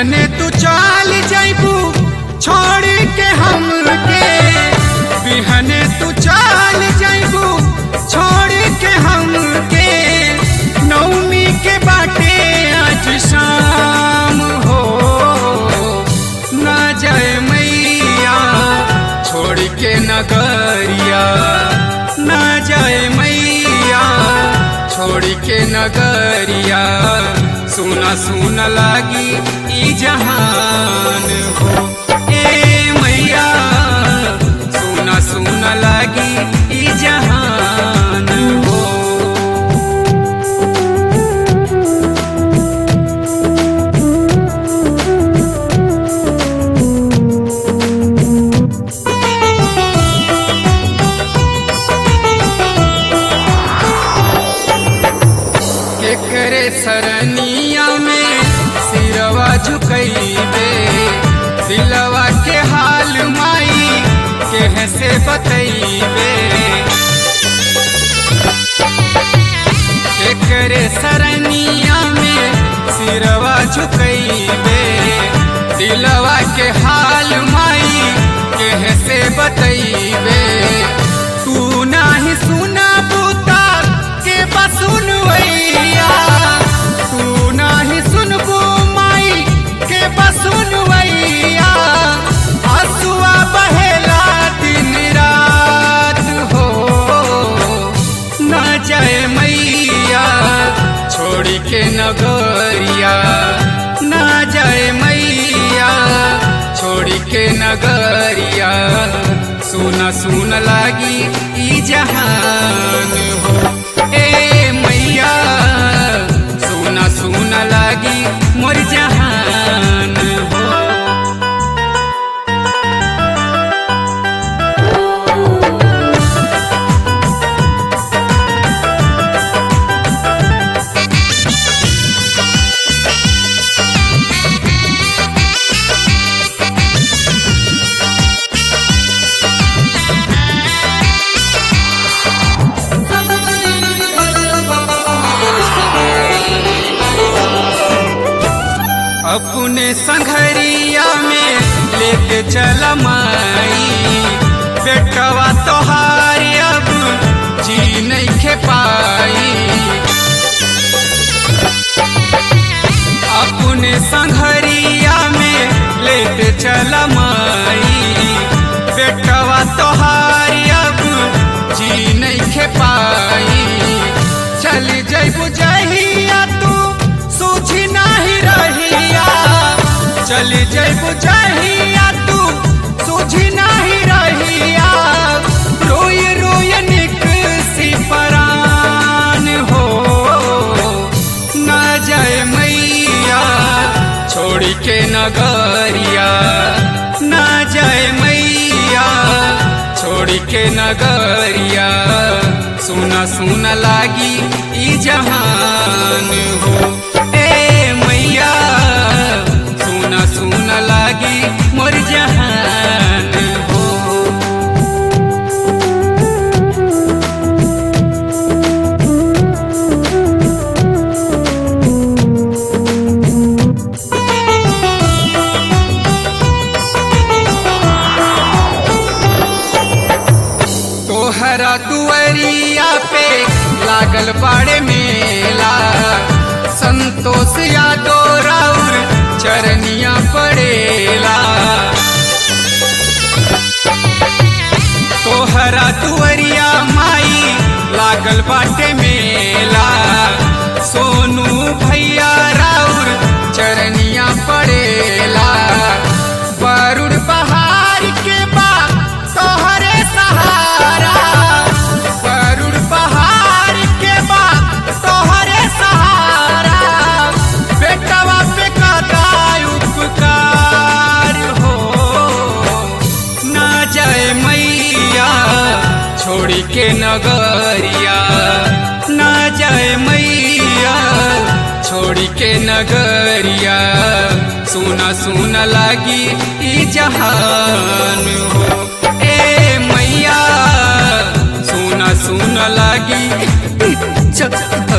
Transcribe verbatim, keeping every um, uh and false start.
बिहने तू चाल जाइबू छोड़ के हमके, बिहने तू चाल जाइबू छोड़ के हमके। नवमी के बाटे आज शाम हो, ना जाए मैया छोड़ के नगरिया, ना जाए मैया छोड़ के नगरिया। सुना सुना लागी ई जहान हो, ए मैया सुना सुना लागी ई जहान हो। केकरे सरनिया में सिरवा झुकैबे, दिलवा के हाल माई केह से बतैबे। केकरे सरनिया में सिरवा झुकैबे, दिलवा के हाल माई केह से बतैबे। तू नाही सुना बूता के बसुनवैया, तू नाही सुनबू माई के बसुनवैया। हसुआ बहेला दिन रात हो, ना जाए मैया छोड़ के नगरिया, ना जाए मैया छोड़ के नगरिया। सुना सुन लागी ई जहान हो, ए मैया सुना सुना लागी मोर जहान हो। अपने संघरिया में लेके चल माई, बेटवा तोहार अब जी नहीं खे पाई। अपने संघरिया में लेके चल माई, बेटवा तोहार अब जी नहीं खे पाई। चल जइबू जहिया तू सूझी नाही रहिया, चल जइबू जहिया तू सूझी नाही रहिया। रोय रोय निकसी परान हो, ना जाए मैया छोड़ के नगरिया, ना जाए मैया छोड़ के नगरिया। सुना सुना लागी ई जहान हो, ए मैया सुना सुना लागी मोर जहान हो। तोहरा दुआरिया पे लागल बाड़े मेला, संतोष यादव राउर चरनिया पड़ेला। तोहरा दुआरिया माई लागल बाटे मेला, सोनू भैया राउर चरनिया पड़ेला। बरुड़ बहार के बा तोहरे सहारा, बरुड़ बहार के बा तोहरे सहारा। बेटवा पे कदा उपकार हो, ना जाए मैया छोड़ के नगरिया, ना जाए मैया छोड़ के नगरिया। सुना सुना लागी ई जहान हो, ए मैया सुना सुना लागी